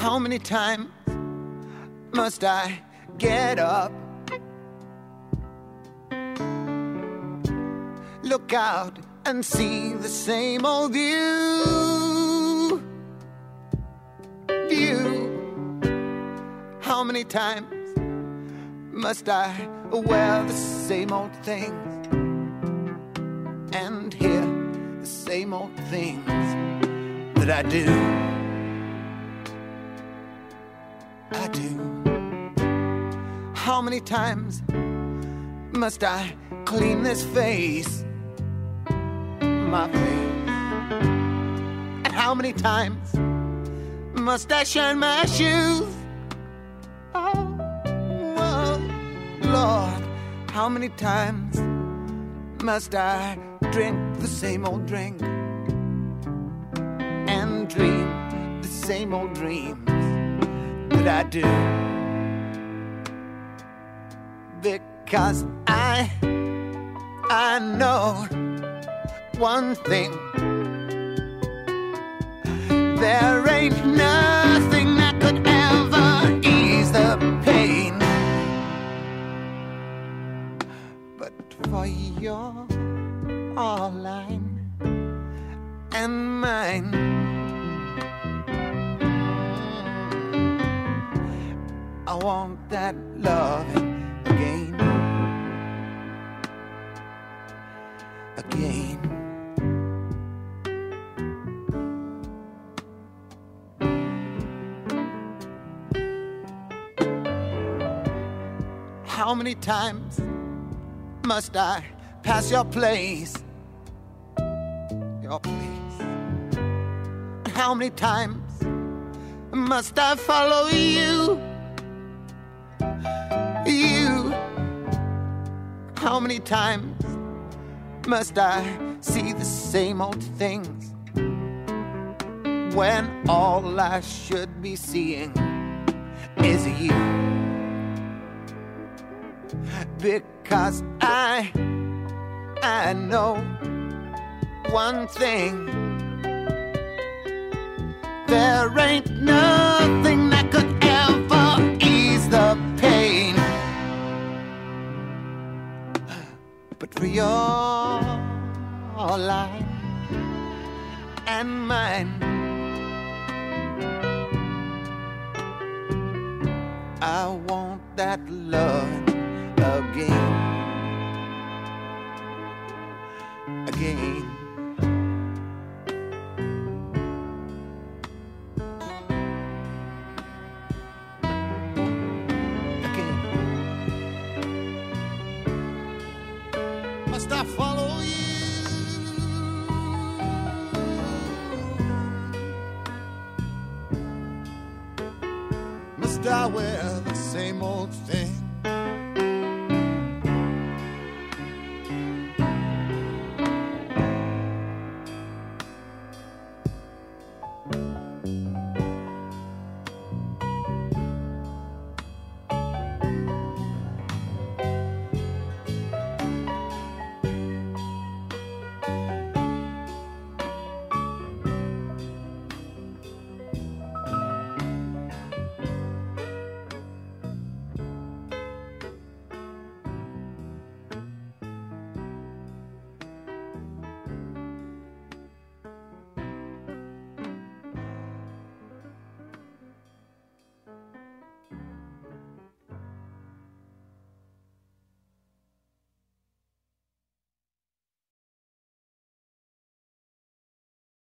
How many times must I get up? Look out and see the same old view. How many times must I wear the same old things and hear the same old things that I do? I do. How many times must I clean this face, my face? And how many times must I shine my shoes? Oh, Lord, how many times must I drink the same old drink and dream the same old dreams that I do? Because I know one thing. There ain't nothing that could ever ease the pain but for your line and mine. I want that loving again. How many times must I pass your place? Your place. How many times must I follow you? You. How many times must I see the same old things when all I should be seeing is you? Because I know one thing. There ain't nothing that could ever ease the pain but for your life and mine. I want that love again. Must I follow you? Must I wear the same old thing?